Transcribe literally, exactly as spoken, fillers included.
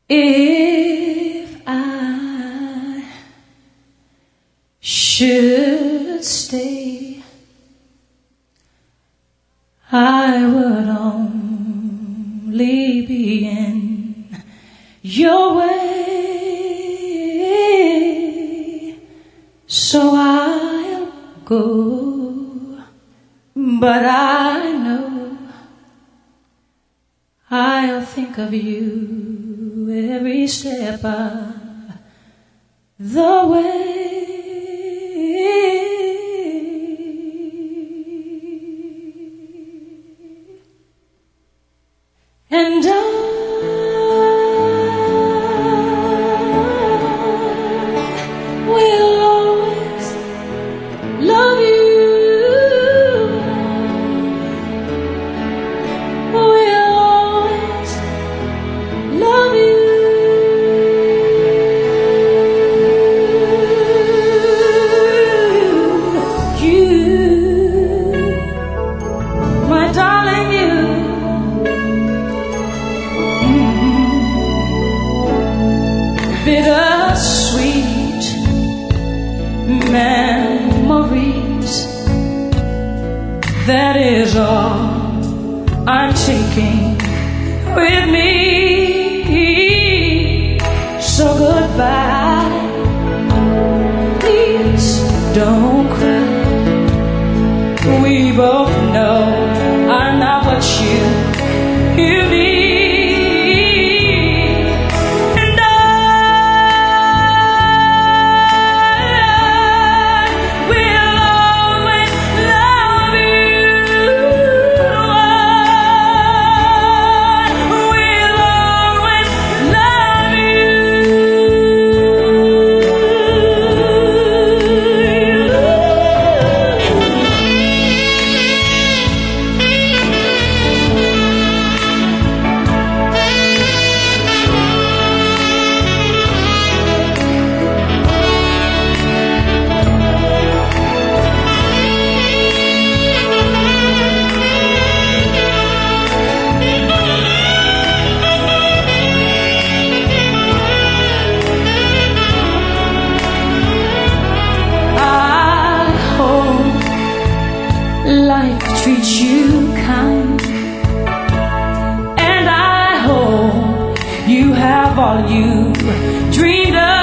If I should stay, I would only be in your way, so I'll go, but I know I'll think of you every step of the way. And I will always love you. Will always love you. You, my darling, you. Bittersweet memories, that is all I'm taking with me. So goodbye, please don't cry. We both know I'm not what you, you need. Life treats you kind, and I hope you have all you dreamed of.